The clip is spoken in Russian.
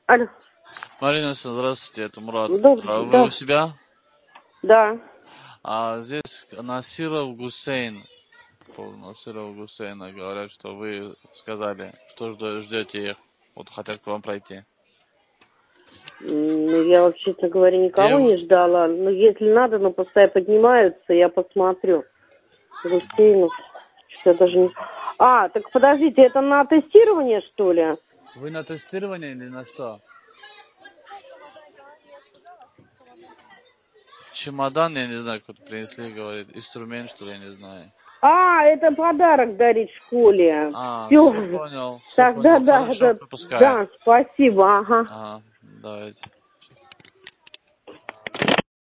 Алло. Марина, здравствуйте, это Мурат. Добрый, Вы да. у себя? Да. Здесь Насиров Гусейн. Насиров Гусейна говорят, что вы сказали, что ждете их. Вот хотят к вам пройти. Ну, я, вообще-то говоря, никого не Девушка. ждала. Ну, если надо, но пускай поднимаются, я посмотрю. Гусейнов. Что даже не... Так подождите, это на тестирование, что ли? Вы на тестирование или на что? Чемодан, я не знаю, кто-то принесли, говорит. Инструмент, что ли, я не знаю. Это подарок дарить школе. Все Все. понял, все Тогда понял. да, Хорошо, да, пропускаем. да, спасибо, ага. Давайте.